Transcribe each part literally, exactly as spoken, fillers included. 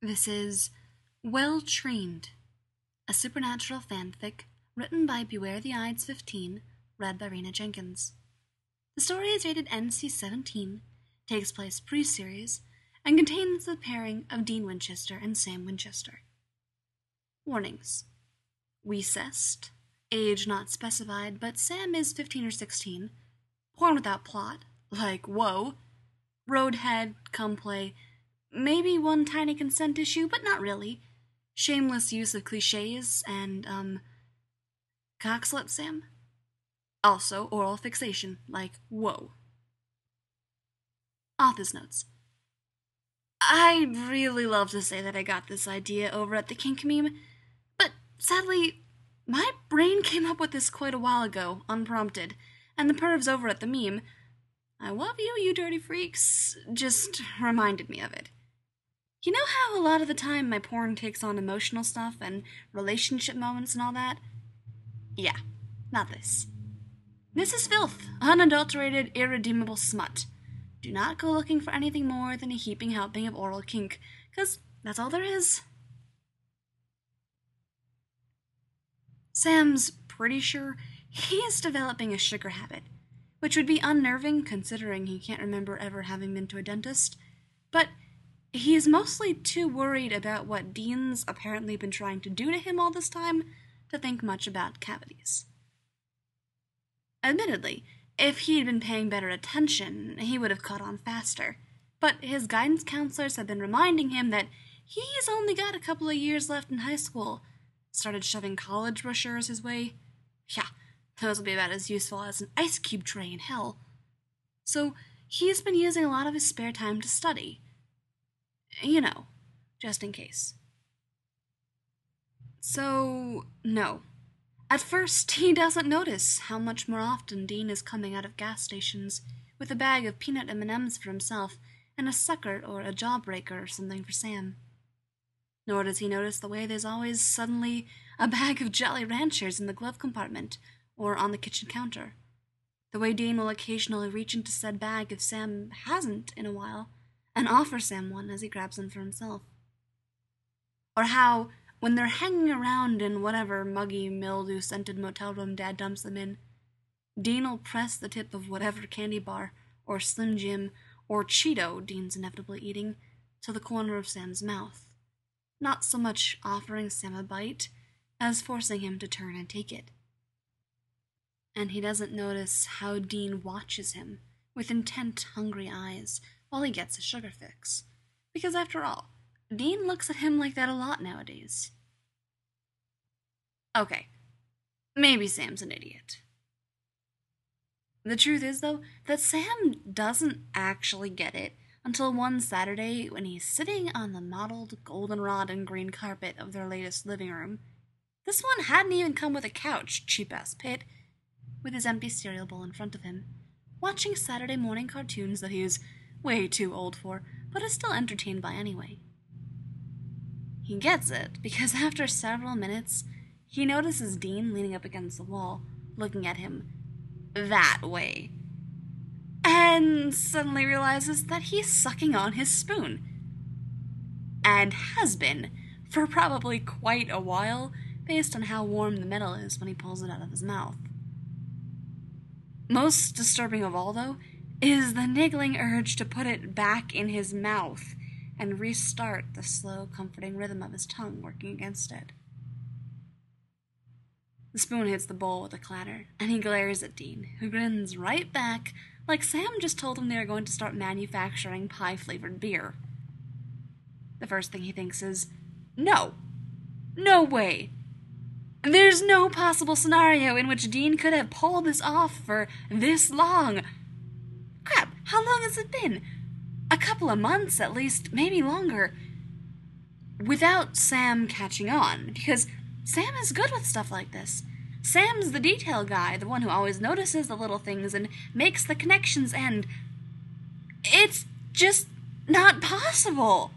This is Well Trained, a supernatural fanfic written by Beware the Ides fifteen, read by Rena Jenkins. The story is rated N C seventeen, takes place pre-series, and contains the pairing of Dean Winchester and Sam Winchester. Warnings. Recessed, age not specified, but Sam is fifteen or sixteen. Porn without plot, like whoa. Roadhead, come play. Maybe one tiny consent issue, but not really. Shameless use of cliches and, um, cockslet Sam. Also, oral fixation, like whoa. Author's notes. I'd really love to say that I got this idea over at the Kink Meme, but sadly, my brain came up with this quite a while ago, unprompted, and the pervs over at the meme, I love you, you dirty freaks, just reminded me of it. You know how a lot of the time my porn takes on emotional stuff and relationship moments and all that? Yeah, not this. This is filth, unadulterated, irredeemable smut. Do not go looking for anything more than a heaping helping of oral kink, 'cause that's all there is. Sam's pretty sure he is developing a sugar habit, which would be unnerving considering he can't remember ever having been to a dentist, but he is mostly too worried about what Dean's apparently been trying to do to him all this time to think much about cavities. Admittedly, if he'd been paying better attention, he would have caught on faster, but his guidance counselors have been reminding him that he's only got a couple of years left in high school. Started shoving college brochures his way. Yeah, those will be about as useful as an ice cube tray in hell. So he's been using a lot of his spare time to study. You know, just in case. So, no. At first, he doesn't notice how much more often Dean is coming out of gas stations with a bag of peanut M and M's for himself and a sucker or a jawbreaker or something for Sam. Nor does he notice the way there's always suddenly a bag of Jolly Ranchers in the glove compartment or on the kitchen counter. The way Dean will occasionally reach into said bag if Sam hasn't in a while and offer Sam one as he grabs them for himself. Or how, when they're hanging around in whatever muggy, mildew-scented motel room Dad dumps them in, Dean will press the tip of whatever candy bar, or Slim Jim, or Cheeto Dean's inevitably eating, to the corner of Sam's mouth, not so much offering Sam a bite as forcing him to turn and take it. And he doesn't notice how Dean watches him with intent, hungry eyes while he gets his sugar fix, because after all, Dean looks at him like that a lot nowadays. Okay, maybe Sam's an idiot. The truth is, though, that Sam doesn't actually get it until one Saturday when he's sitting on the mottled goldenrod and green carpet of their latest living room. This one hadn't even come with a couch, cheap-ass pit, with his empty cereal bowl in front of him, watching Saturday morning cartoons that he is way too old for, but is still entertained by anyway. He gets it, because after several minutes, he notices Dean leaning up against the wall, looking at him that way, and suddenly realizes that he's sucking on his spoon. And has been, for probably quite a while, based on how warm the metal is when he pulls it out of his mouth. Most disturbing of all, though, is the niggling urge to put it back in his mouth and restart the slow, comforting rhythm of his tongue working against it. The spoon hits the bowl with a clatter, and he glares at Dean, who grins right back like Sam just told him they are going to start manufacturing pie-flavored beer. The first thing he thinks is, no, no way. There's no possible scenario in which Dean could have pulled this off for this long. Crap, how long has it been? A couple of months at least, maybe longer. Without Sam catching on, because Sam is good with stuff like this. Sam's the detail guy, the one who always notices the little things and makes the connections, and it's just not possible.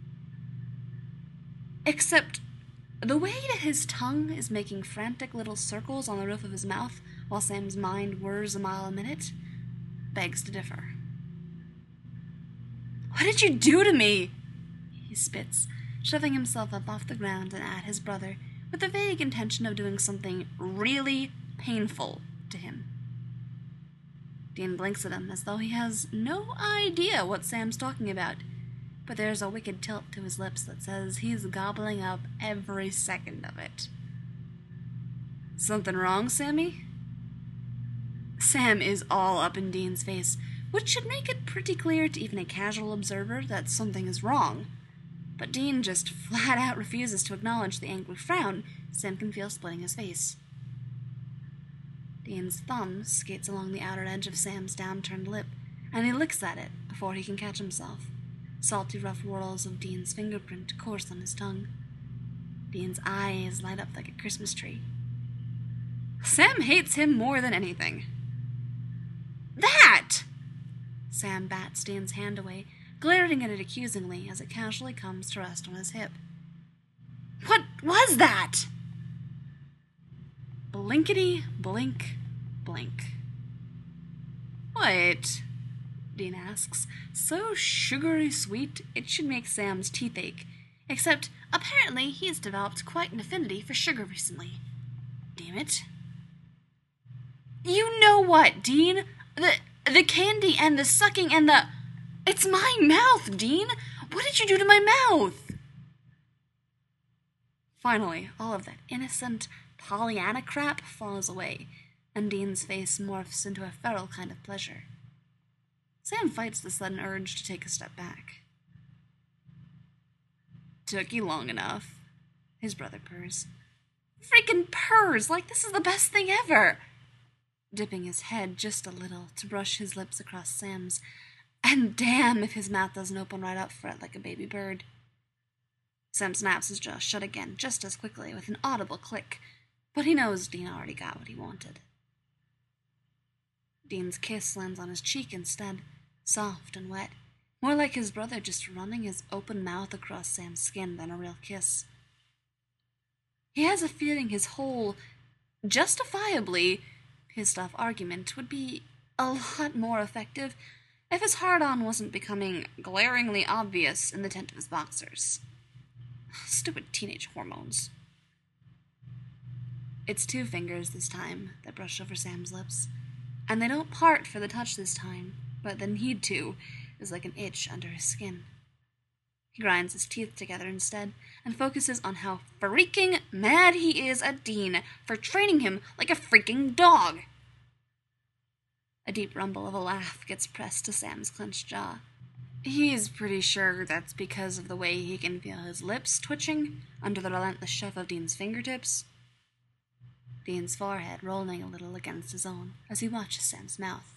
Except the way that his tongue is making frantic little circles on the roof of his mouth while Sam's mind whirs a mile a minute begs to differ. What did you do to me? He spits. shoving himself up off the ground and at his brother with the vague intention of doing something really painful to him. Dean blinks at him as though he has no idea what Sam's talking about, but there's a wicked tilt to his lips that says he's gobbling up every second of it. Something wrong, Sammy? Sam is all up in Dean's face, which should make it pretty clear to even a casual observer that something is wrong. But Dean just flat out refuses to acknowledge the angry frown Sam can feel splitting his face. Dean's thumb skates along the outer edge of Sam's downturned lip, and he licks at it before he can catch himself. Salty rough whorls of Dean's fingerprint course on his tongue. Dean's eyes light up like a Christmas tree. Sam hates him more than anything. That! Sam bats Dean's hand away, glaring at it accusingly as it casually comes to rest on his hip. What was that? Blinkety, blink, blink. What? Dean asks, so sugary sweet it should make Sam's teeth ache, except apparently he's developed quite an affinity for sugar recently. Damn it. You know what, Dean? The, the candy and the sucking and the... It's my mouth, Dean! What did you do to my mouth? Finally, all of that innocent Pollyanna crap falls away, and Dean's face morphs into a feral kind of pleasure. Sam fights the sudden urge to take a step back. Took you long enough, his brother purrs. Freaking purrs like this is the best thing ever! Dipping his head just a little to brush his lips across Sam's, and damn if his mouth doesn't open right up for it like a baby bird. Sam snaps his jaw shut again just as quickly with an audible click, but he knows Dean already got what he wanted. Dean's kiss lands on his cheek instead, soft and wet, more like his brother just running his open mouth across Sam's skin than a real kiss. He has a feeling his whole, justifiably pissed off argument would be a lot more effective if his hard-on wasn't becoming glaringly obvious in the tent of his boxers. Stupid teenage hormones. It's two fingers this time that brush over Sam's lips, and they don't part for the touch this time, but the need to is like an itch under his skin. He grinds his teeth together instead and focuses on how freaking mad he is at Dean for training him like a freaking dog. A deep rumble of a laugh gets pressed to Sam's clenched jaw. He's pretty sure that's because of the way he can feel his lips twitching under the relentless shove of Dean's fingertips. Dean's forehead rolling a little against his own as he watches Sam's mouth.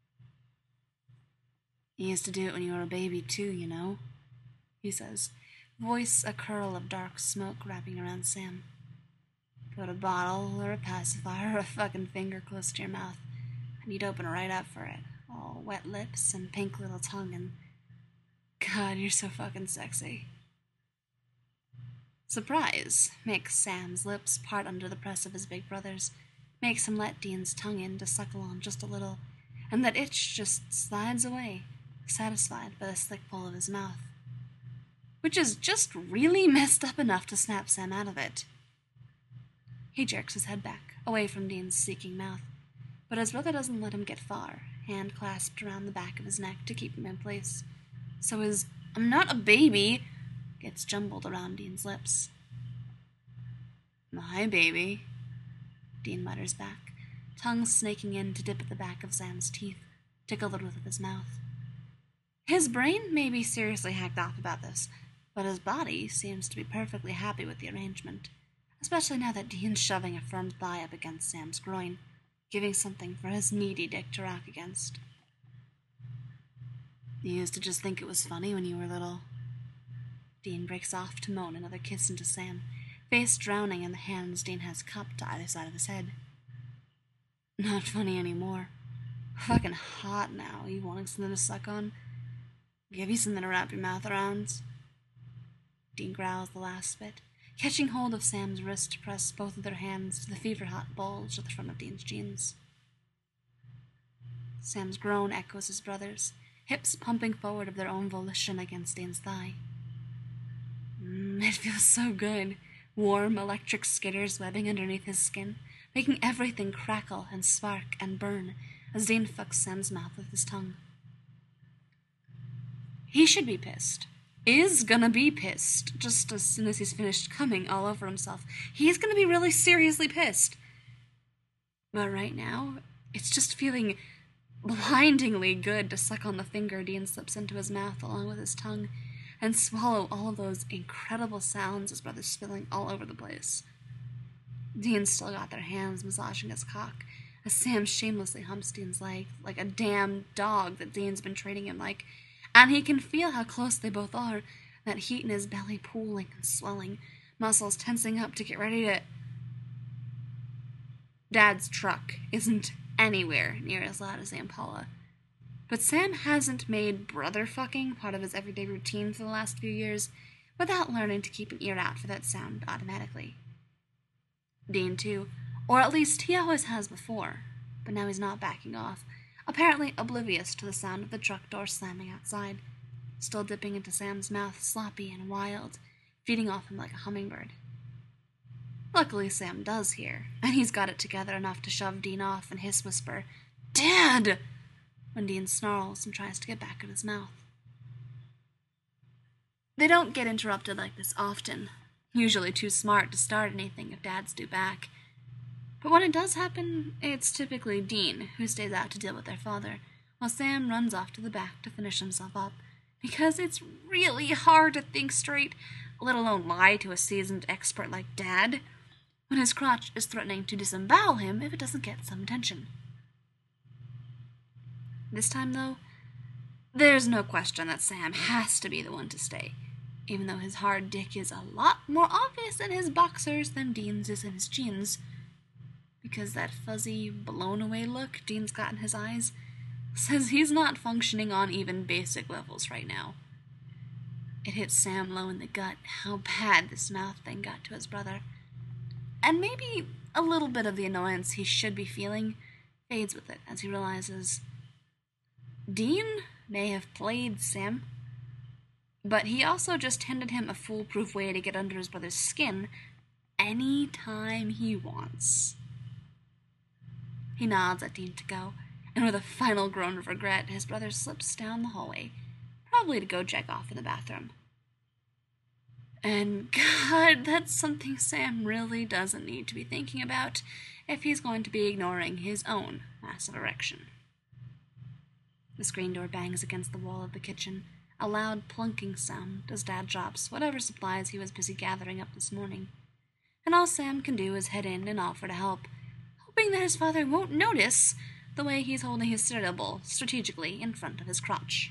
You used to do it when you were a baby too, you know, he says, voice a curl of dark smoke wrapping around Sam. Put a bottle or a pacifier or a fucking finger close to your mouth, and you'd open right up for it, all wet lips and pink little tongue, and God, you're so fucking sexy. Surprise makes Sam's lips part under the press of his big brother's, makes him let Dean's tongue in to suckle on just a little, and that itch just slides away, satisfied by the slick pull of his mouth. Which is just really messed up enough to snap Sam out of it. He jerks his head back, away from Dean's seeking mouth, but his brother doesn't let him get far, hand clasped around the back of his neck to keep him in place. So his "I'm not a baby" gets jumbled around Dean's lips. My baby, Dean mutters back, tongue snaking in to dip at the back of Sam's teeth, tickle the roof of his mouth. His brain may be seriously hacked off about this, but his body seems to be perfectly happy with the arrangement, especially now that Dean's shoving a firm thigh up against Sam's groin, giving something for his meaty dick to rock against. You used to just think it was funny when you were little. Dean breaks off to moan another kiss into Sam, face drowning in the hands Dean has cupped to either side of his head. Not funny anymore. Fucking hot now, you wanting something to suck on? Give you something to wrap your mouth around? Dean growls the last bit, catching hold of Sam's wrist to press both of their hands to the fever-hot bulge at the front of Dean's jeans. Sam's groan echoes his brother's, hips pumping forward of their own volition against Dean's thigh. Mm, feels so good. Warm electric skitters webbing underneath his skin, making everything crackle and spark and burn as Dean fucks Sam's mouth with his tongue. He should be pissed. Is gonna be pissed just as soon as he's finished coming all over himself. He's gonna be really seriously pissed. But right now, it's just feeling blindingly good to suck on the finger Dean slips into his mouth along with his tongue and swallow all of those incredible sounds his brother's spilling all over the place. Dean's still got their hands massaging his cock as Sam shamelessly humps Dean's leg like a damn dog that Dean's been training him like, and he can feel how close they both are, that heat in his belly pooling and swelling, muscles tensing up to get ready to... Dad's truck isn't anywhere near as loud as the Impala, but Sam hasn't made brother fucking part of his everyday routine for the last few years without learning to keep an ear out for that sound automatically. Dean, too, or at least he always has before, but now he's not backing off, apparently oblivious to the sound of the truck door slamming outside, still dipping into Sam's mouth sloppy and wild, feeding off him like a hummingbird. Luckily, Sam does hear, and he's got it together enough to shove Dean off and hiss whisper, "Dad!" when Dean snarls and tries to get back in his mouth. They don't get interrupted like this often, usually too smart to start anything if Dad's due back. But when it does happen, it's typically Dean who stays out to deal with their father, while Sam runs off to the back to finish himself up, because it's really hard to think straight, let alone lie to a seasoned expert like Dad, when his crotch is threatening to disembowel him if it doesn't get some attention. This time, though, there's no question that Sam has to be the one to stay, even though his hard dick is a lot more obvious in his boxers than Dean's is in his jeans, because that fuzzy, blown-away look Dean's got in his eyes says he's not functioning on even basic levels right now. It hits Sam low in the gut how bad this mouth thing got to his brother, and maybe a little bit of the annoyance he should be feeling fades with it as he realizes Dean may have played Sam, but he also just handed him a foolproof way to get under his brother's skin any time he wants. He nods at Dean to go, and with a final groan of regret, his brother slips down the hallway, probably to go jack off in the bathroom. And God, that's something Sam really doesn't need to be thinking about if he's going to be ignoring his own massive erection. The screen door bangs against the wall of the kitchen, a loud plunking sound as Dad drops whatever supplies he was busy gathering up this morning, and all Sam can do is head in and offer to help, hoping that his father won't notice the way he's holding his cereal bowl strategically in front of his crotch.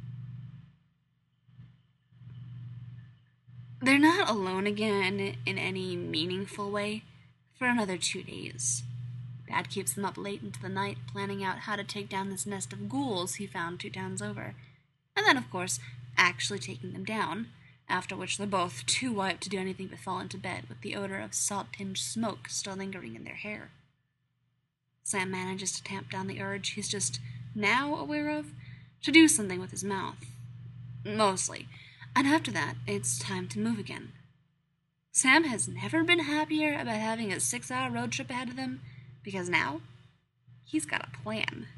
They're not alone again in any meaningful way for another two days. Dad keeps them up late into the night, planning out how to take down this nest of ghouls he found two towns over, and then, of course, actually taking them down, after which they're both too wiped to do anything but fall into bed with the odor of salt-tinged smoke still lingering in their hair. Sam manages to tamp down the urge he's just now aware of to do something with his mouth. Mostly. And after that, it's time to move again. Sam has never been happier about having a six-hour road trip ahead of him, because now he's got a plan.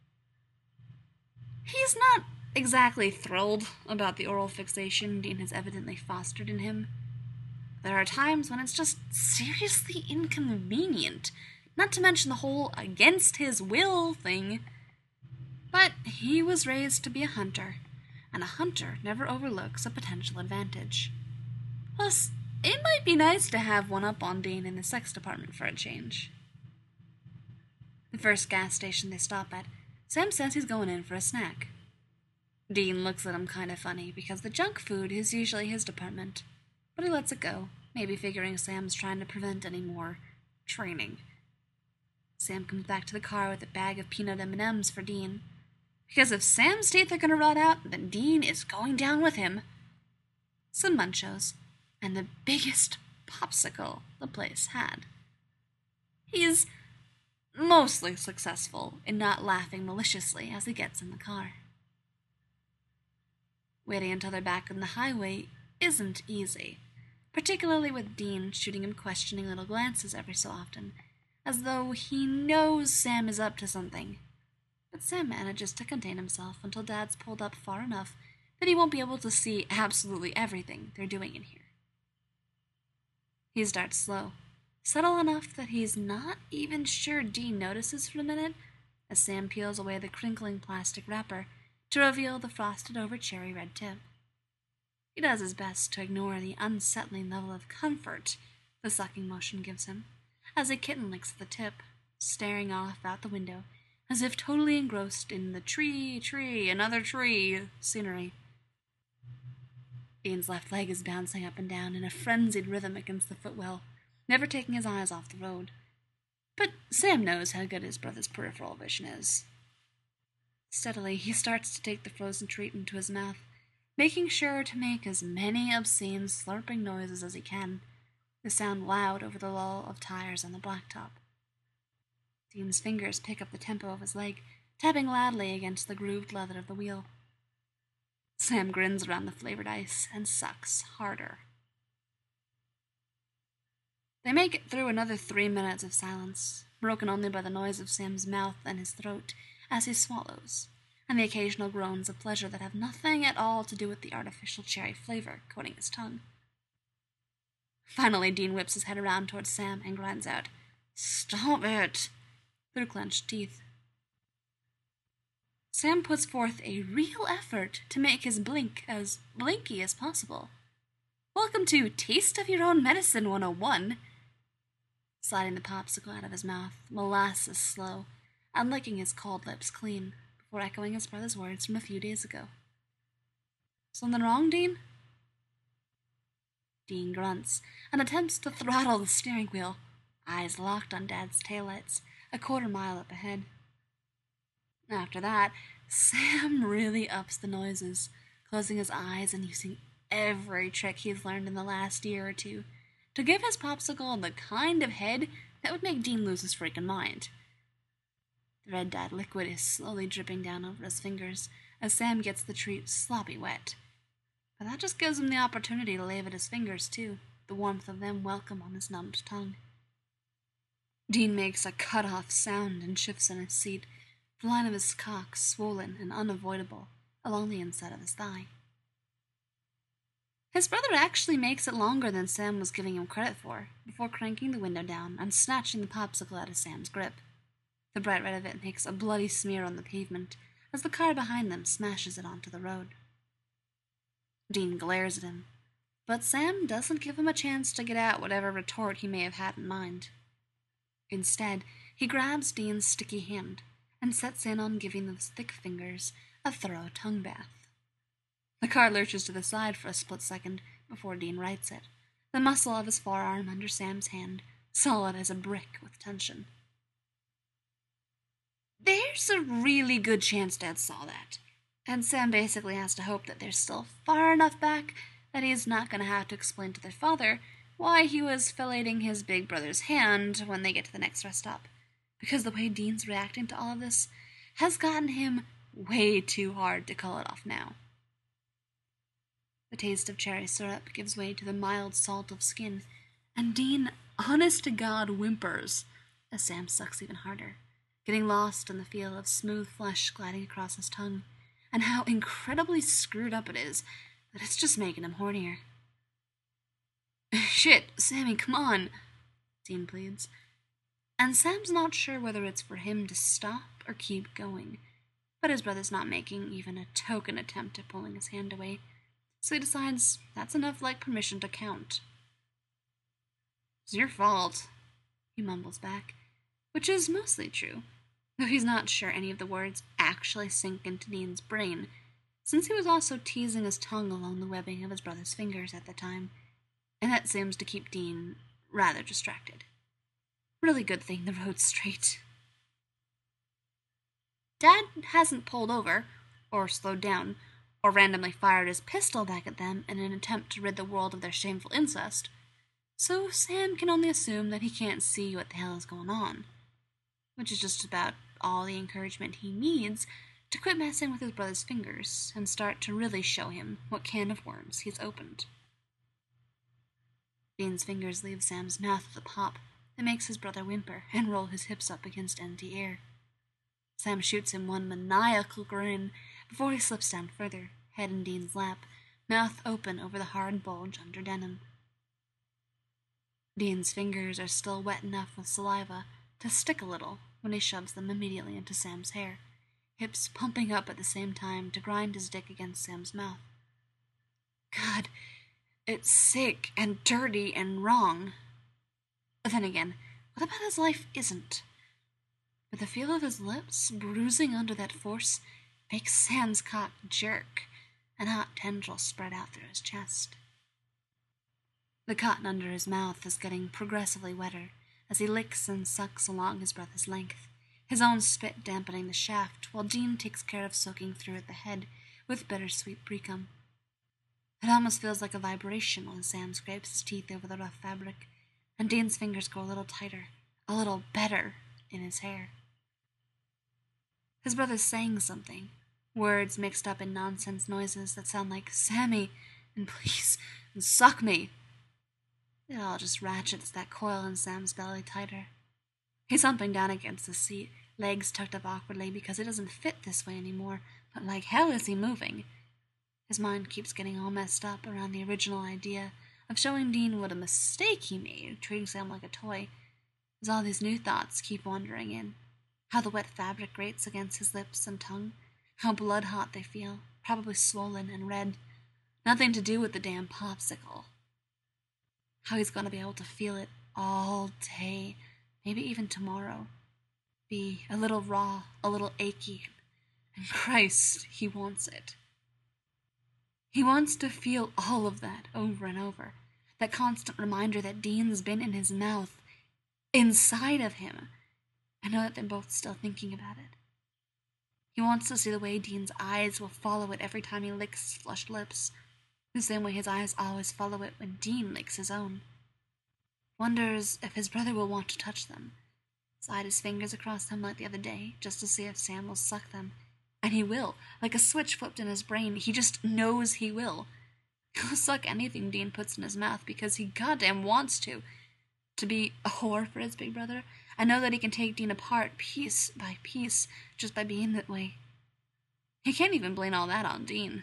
He's not exactly thrilled about the oral fixation Dean has evidently fostered in him. There are times when it's just seriously inconvenient, not to mention the whole against his will thing. But he was raised to be a hunter, and a hunter never overlooks a potential advantage. Plus, it might be nice to have one up on Dean in the sex department for a change. The first gas station they stop at, Sam says he's going in for a snack. Dean looks at him kind of funny because the junk food is usually his department, but he lets it go, maybe figuring Sam's trying to prevent any more training. Sam comes back to the car with a bag of peanut M and M's for Dean, because if Sam's teeth are going to rot out, then Dean is going down with him. Some munchos, and the biggest popsicle the place had. He's mostly successful in not laughing maliciously as he gets in the car. Waiting until they're back on the highway isn't easy, particularly with Dean shooting him questioning little glances every so often, as though he knows Sam is up to something. But Sam manages to contain himself until Dad's pulled up far enough that he won't be able to see absolutely everything they're doing in here. He starts slow, subtle enough that he's not even sure Dean notices for a minute, as Sam peels away the crinkling plastic wrapper to reveal the frosted-over cherry red tip. He does his best to ignore the unsettling level of comfort the sucking motion gives him, as a kitten licks the tip, staring off out the window, as if totally engrossed in the tree, tree, another tree scenery. Dean's left leg is bouncing up and down in a frenzied rhythm against the footwell, never taking his eyes off the road. But Sam knows how good his brother's peripheral vision is. Steadily, he starts to take the frozen treat into his mouth, making sure to make as many obscene slurping noises as he can, the sound loud over the lull of tires on the blacktop. Dean's fingers pick up the tempo of his leg, tapping loudly against the grooved leather of the wheel. Sam grins around the flavored ice and sucks harder. They make it through another three minutes of silence, broken only by the noise of Sam's mouth and his throat as he swallows, and the occasional groans of pleasure that have nothing at all to do with the artificial cherry flavor coating his tongue. Finally, Dean whips his head around towards Sam and grunts out, "Stop it!" through clenched teeth. Sam puts forth a real effort to make his blink as blinky as possible. Welcome to Taste of Your Own Medicine one oh one. Sliding the popsicle out of his mouth, molasses slow, and licking his cold lips clean, before echoing his brother's words from a few days ago. Something wrong, Dean? Dean grunts and attempts to throttle the steering wheel, eyes locked on Dad's taillights, a quarter mile up ahead. After that, Sam really ups the noises, closing his eyes and using every trick he's learned in the last year or two to give his popsicle the kind of head that would make Dean lose his freaking mind. The red dyed liquid is slowly dripping down over his fingers as Sam gets the treat sloppy wet. But that just gives him the opportunity to lave at his fingers, too, the warmth of them welcome on his numbed tongue. Dean makes a cut-off sound and shifts in his seat, the line of his cock swollen and unavoidable along the inside of his thigh. His brother actually makes it longer than Sam was giving him credit for, before cranking the window down and snatching the popsicle out of Sam's grip. The bright red of it makes a bloody smear on the pavement as the car behind them smashes it onto the road. Dean glares at him, but Sam doesn't give him a chance to get out whatever retort he may have had in mind. Instead, he grabs Dean's sticky hand and sets in on giving those thick fingers a thorough tongue bath. The car lurches to the side for a split second before Dean rights it, the muscle of his forearm under Sam's hand solid as a brick with tension. There's a really good chance Dad saw that, and Sam basically has to hope that they're still far enough back that he's not going to have to explain to their father why he was filleting his big brother's hand when they get to the next rest stop, because the way Dean's reacting to all of this has gotten him way too hard to call it off now. The taste of cherry syrup gives way to the mild salt of skin, and Dean, honest to God, whimpers as Sam sucks even harder, getting lost in the feel of smooth flesh gliding across his tongue, and how incredibly screwed up it is that it's just making him hornier. "Shit, Sammy, come on," Dean pleads. And Sam's not sure whether it's for him to stop or keep going, but his brother's not making even a token attempt at pulling his hand away, so he decides that's enough like permission to count. "It's your fault," he mumbles back, which is mostly true, though he's not sure any of the words actually sink into Dean's brain, since he was also teasing his tongue along the webbing of his brother's fingers at the time, and that seems to keep Dean rather distracted. Really good thing the road's straight. Dad hasn't pulled over, or slowed down, or randomly fired his pistol back at them in an attempt to rid the world of their shameful incest, so Sam can only assume that he can't see what the hell is going on, which is just about all the encouragement he needs to quit messing with his brother's fingers and start to really show him what can of worms he's opened. Dean's fingers leave Sam's mouth with a pop that makes his brother whimper and roll his hips up against empty air. Sam shoots him one maniacal grin before he slips down further, head in Dean's lap, mouth open over the hard bulge under denim. Dean's fingers are still wet enough with saliva to stick a little when he shoves them immediately into Sam's hair, hips pumping up at the same time to grind his dick against Sam's mouth. God, it's sick and dirty and wrong. Then again, what about his life isn't? But the feel of his lips bruising under that force makes Sam's cock jerk, and hot tendrils spread out through his chest. The cotton under his mouth is getting progressively wetter as he licks and sucks along his brother's length, his own spit dampening the shaft while Dean takes care of soaking through at the head with bittersweet precum. It almost feels like a vibration when Sam scrapes his teeth over the rough fabric, and Dean's fingers go a little tighter, a little better in his hair. His brother's saying something, words mixed up in nonsense noises that sound like Sammy and please and suck me. It all just ratchets that coil in Sam's belly tighter. He's humping down against the seat, legs tucked up awkwardly because it doesn't fit this way anymore, but like hell is he moving. His mind keeps getting all messed up around the original idea of showing Dean what a mistake he made, treating Sam like a toy, as all these new thoughts keep wandering in. How the wet fabric grates against his lips and tongue, how blood-hot they feel, probably swollen and red. Nothing to do with the damn popsicle. How he's going to be able to feel it all day, maybe even tomorrow. Be a little raw, a little achy, and Christ, he wants it. He wants to feel all of that over and over, that constant reminder that Dean's been in his mouth, inside of him. I know that they're both still thinking about it. He wants to see the way Dean's eyes will follow it every time he licks his flushed lips, the same way his eyes always follow it when Dean licks his own. Wonders if his brother will want to touch them. Slide his fingers across them like the other day, just to see if Sam will suck them. And he will, like a switch flipped in his brain. He just knows he will. He'll suck anything Dean puts in his mouth because he goddamn wants to. To be a whore for his big brother, and know that he can take Dean apart piece by piece just by being that way. He can't even blame all that on Dean.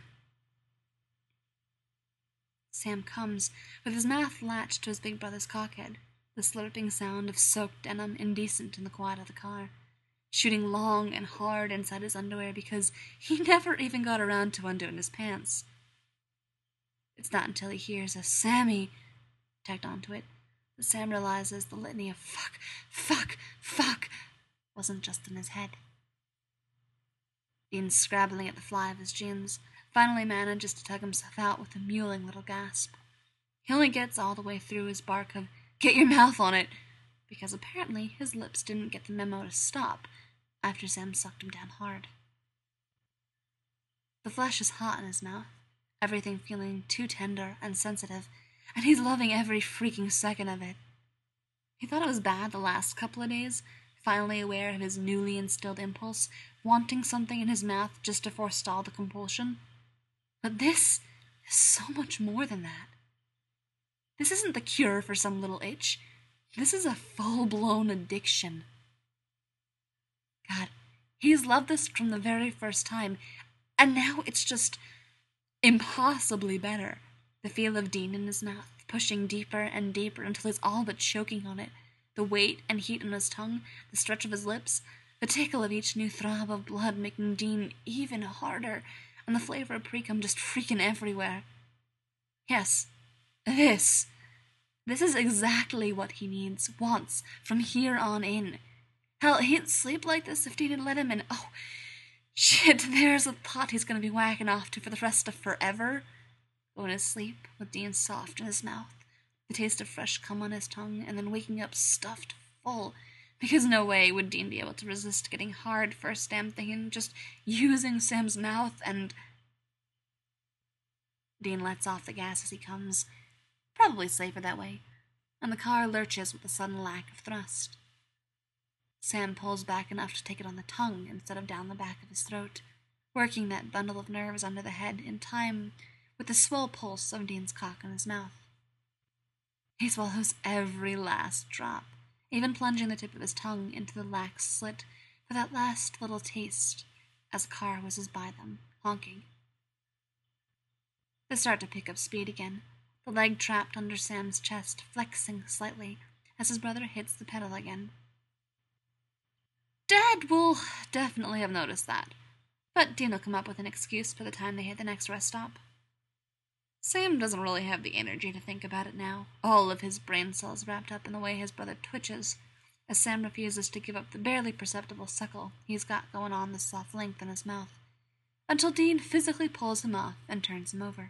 Sam comes, with his mouth latched to his big brother's cockhead, the slurping sound of soaked denim indecent in the quiet of the car, shooting long and hard inside his underwear because he never even got around to undoing his pants. It's not until he hears a Sammy tacked onto it that Sam realizes the litany of fuck, fuck, fuck wasn't just in his head. Dean, scrabbling at the fly of his jeans, finally manages to tug himself out with a mewling little gasp. He only gets all the way through his bark of, "Get your mouth on it," because apparently his lips didn't get the memo to stop after Sam sucked him down hard. The flesh is hot in his mouth, everything feeling too tender and sensitive, and he's loving every freaking second of it. He thought it was bad the last couple of days, finally aware of his newly instilled impulse, wanting something in his mouth just to forestall the compulsion. But this is so much more than that. This isn't the cure for some little itch. This is a full-blown addiction. God, he's loved this from the very first time, and now it's just impossibly better. The feel of Dean in his mouth, pushing deeper and deeper until he's all but choking on it, the weight and heat on his tongue, the stretch of his lips, the tickle of each new throb of blood making Dean even harder, and the flavor of precum just freaking everywhere. Yes, this. This is exactly what he needs, wants, from here on in. Hell, he'd sleep like this if Dean had let him, and oh, shit, there's a thought he's gonna be whacking off to for the rest of forever. Going to sleep with Dean soft in his mouth, the taste of fresh cum on his tongue, and then waking up stuffed full, because no way would Dean be able to resist getting hard first damn thing and just using Sam's mouth and... Dean lets off the gas as he comes, probably safer that way, and the car lurches with a sudden lack of thrust. Sam pulls back enough to take it on the tongue instead of down the back of his throat, working that bundle of nerves under the head in time with the swell pulse of Dean's cock in his mouth. He swallows every last drop, even plunging the tip of his tongue into the lax slit for that last little taste as a car whizzes by them, honking. They start to pick up speed again, the leg trapped under Sam's chest, flexing slightly as his brother hits the pedal again. Dad will definitely have noticed that, but Dean will come up with an excuse by the time they hit the next rest stop. Sam doesn't really have the energy to think about it now, all of his brain cells wrapped up in the way his brother twitches, as Sam refuses to give up the barely perceptible suckle he's got going on the soft length in his mouth, until Dean physically pulls him off and turns him over.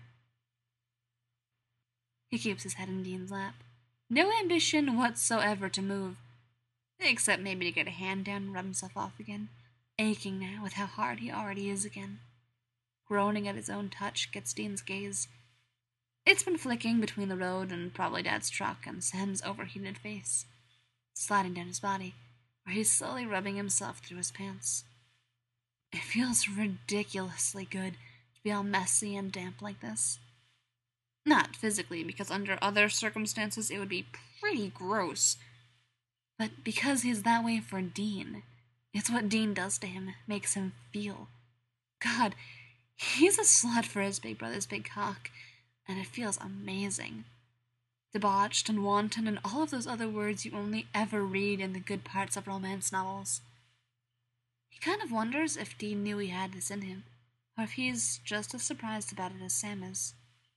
He keeps his head in Dean's lap. No ambition whatsoever to move, except maybe to get a hand down and rub himself off again, aching now with how hard he already is again. Groaning at his own touch gets Dean's gaze. It's been flicking between the road and probably Dad's truck and Sam's overheated face, sliding down his body, where he's slowly rubbing himself through his pants. It feels ridiculously good to be all messy and damp like this. Not physically, because under other circumstances it would be pretty gross, but because he's that way for Dean. It's what Dean does to him, makes him feel. God, he's a slut for his big brother's big cock, and it feels amazing. Debauched and wanton and all of those other words you only ever read in the good parts of romance novels. He kind of wonders if Dean knew he had this in him, or if he's just as surprised about it as Sam is.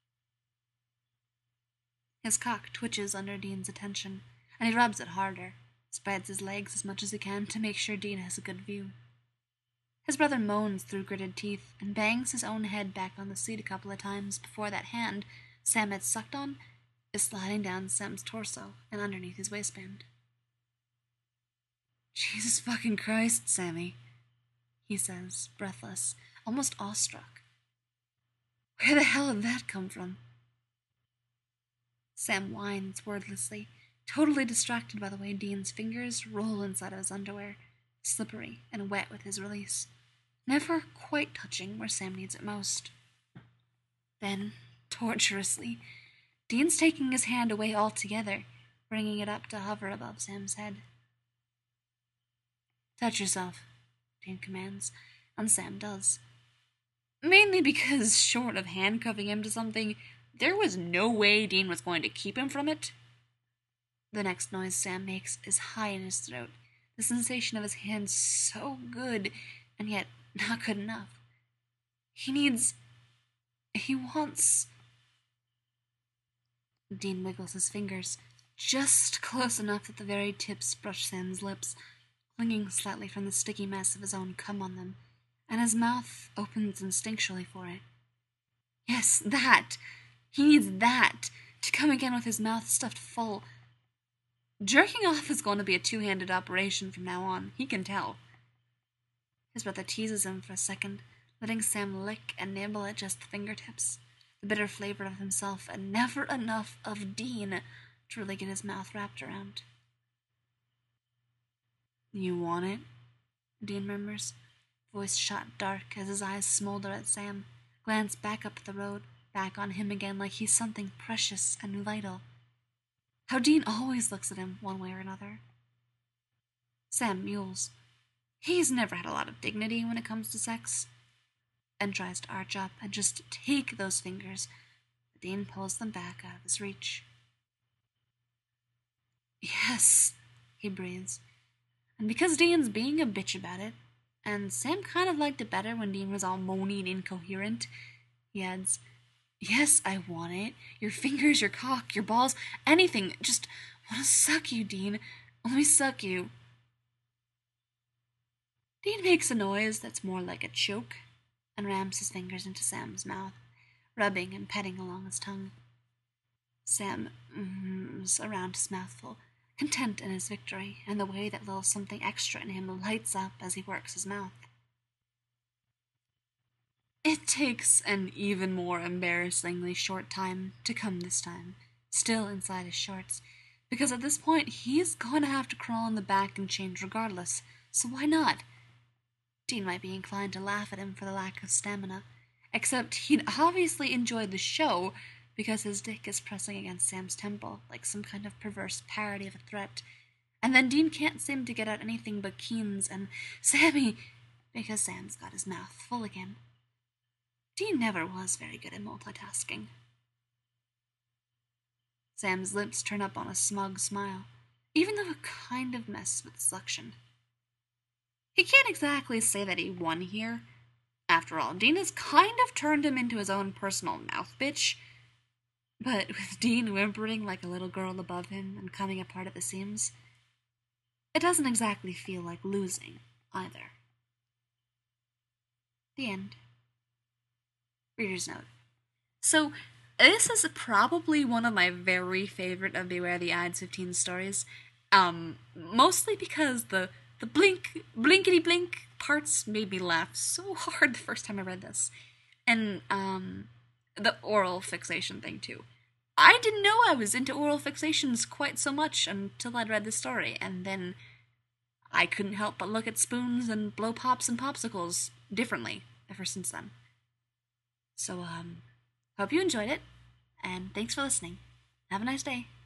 His cock twitches under Dean's attention, and he rubs it harder, spreads his legs as much as he can to make sure Dean has a good view. His brother moans through gritted teeth and bangs his own head back on the seat a couple of times before that hand Sam had sucked on is sliding down Sam's torso and underneath his waistband. Jesus fucking Christ, Sammy, he says, breathless, almost awestruck. Where the hell did that come from? Sam whines wordlessly, totally distracted by the way Dean's fingers roll inside of his underwear, slippery and wet with his release, never quite touching where Sam needs it most. Then, torturously, Dean's taking his hand away altogether, bringing it up to hover above Sam's head. Touch yourself, Dean commands, and Sam does. Mainly because, short of handcuffing him to something, there was no way Dean was going to keep him from it. The next noise Sam makes is high in his throat, the sensation of his hand so good, and yet not good enough. He needs... he wants... Dean wiggles his fingers, just close enough that the very tips brush Sam's lips, clinging slightly from the sticky mess of his own cum on them, and his mouth opens instinctually for it. Yes, that! He needs that, to come again with his mouth stuffed full. Jerking off is going to be a two-handed operation from now on, he can tell. His brother teases him for a second, letting Sam lick and nibble at just the fingertips, the bitter flavor of himself, and never enough of Dean to really get his mouth wrapped around. You want it? Dean murmurs, voice shot dark as his eyes smolder at Sam, glance back up the road, back on him again like he's something precious and vital. How Dean always looks at him one way or another. Sam mules. He's never had a lot of dignity when it comes to sex, and tries to arch up and just take those fingers, but Dean pulls them back out of his reach. Yes, he breathes. And because Dean's being a bitch about it, and Sam kind of liked it better when Dean was all moany and incoherent, he adds, yes, I want it. Your fingers, your cock, your balls, anything. Just want to suck you, Dean. Let me suck you. Dean makes a noise that's more like a choke and rams his fingers into Sam's mouth, rubbing and petting along his tongue. Sam mms around his mouthful, content in his victory and the way that little something extra in him lights up as he works his mouth. It takes an even more embarrassingly short time to come this time, still inside his shorts, because at this point he's going to have to crawl on the back and change regardless, so why not? Dean might be inclined to laugh at him for the lack of stamina, except he'd obviously enjoyed the show because his dick is pressing against Sam's temple, like some kind of perverse parody of a threat. And then Dean can't seem to get out anything but Keen's and Sammy, because Sam's got his mouth full again. Dean never was very good at multitasking. Sam's lips turn up on a smug smile, even though it kind of messes with suction. He can't exactly say that he won here. After all, Dean has kind of turned him into his own personal mouth bitch. But with Dean whimpering like a little girl above him and coming apart at the seams, it doesn't exactly feel like losing, either. The end. Reader's note. So, this is probably one of my very favorite of Beware the Ides fifteen stories, um, mostly because the, the blink, blinkety-blink parts made me laugh so hard the first time I read this. And, um, the oral fixation thing, too. I didn't know I was into oral fixations quite so much until I'd read this story, and then I couldn't help but look at spoons and blow pops and popsicles differently ever since then. So, um, hope you enjoyed it, and thanks for listening. Have a nice day.